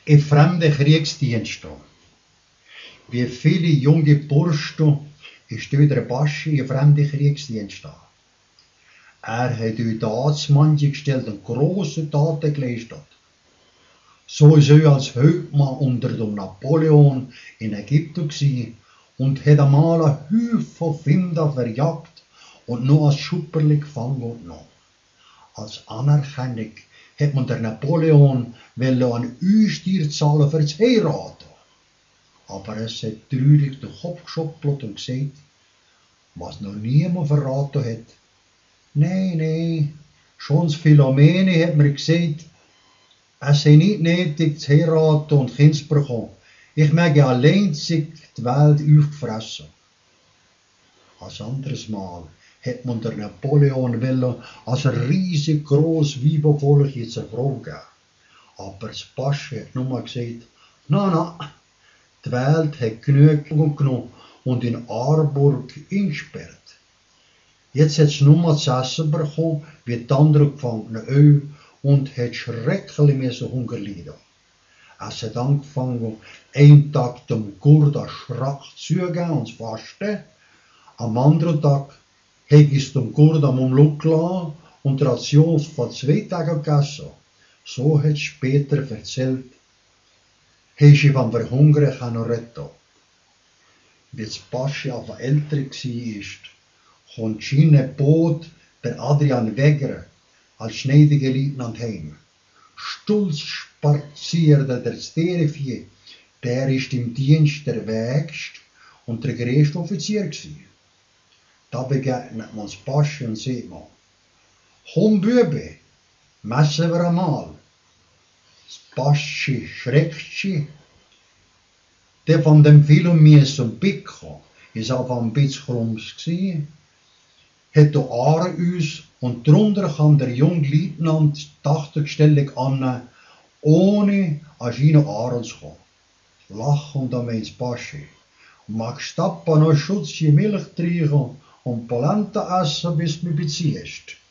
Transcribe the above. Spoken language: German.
in fremden Kriegsdiensten. Wie viele junge Burschen ist der Baschi in fremden Kriegsdiensten. Er hat euch das manche gestellt und grosse Taten geleistet. So ist er als Hauptmann unter dem Napoleon in Ägypten gewesen und hat einmal einen Haufen Finder verjagt und nur als Schupperli gefangen genommen. Als Anerkennung hat man der Napoleon einen Einstier zahlen für das Heiraten. Aber es hat traurig den Kopf geschoppelt und gesagt, was noch niemand verraten hat. Nein, schon das Philomene hat mir gesagt, es sei nicht nötig zu heiraten und Kinder zu bekommen. Ich möge allein die Welt aufgefressen. Ein anderes Mal hat man der Napoleon als ein riesig grosses Weibervolk jetzt eine Frau gegeben. Aber das Baschi hat nur gesagt, na, die Welt hat genug genommen und in Aarburg eingesperrt. Jetzt hat es nur zu essen bekommen, wie die anderen Gefangenen auch, und hat schrecklich Hunger leiden. Es hat angefangen, einen Tag dem Gurt an Schrack zu geben und zu fasten. Am anderen Tag hat es dem Gurt am Umluck gelassen und die Ration von 2 Tagen gegessen. So hat es später erzählt, hast du vom Verhungern retten. Wie das Baschi aber älter war, kommt sein Boot der Adrian Wegerer als schneidiger Leutnant heim. Stolz spaziert der Sterevieh, der ist im Dienst der Wägste und der größte Offizier gewesen. Da begegnet man das Baschi und sagt man, komm Bübe, messen wir einmal. Das Baschi schreckt sich. Der von dem Philomies und Picco ist aber ein bisschen krumms gewesen, hat die Aare aus und darunter kann der junge Leutnant die Tachterstellung annehmen, ohne an seine Aare zu kommen. Lachend am ins Baschi. Magst du noch Schutz Milch trinken und Polenta essen, bis du mich beziehst?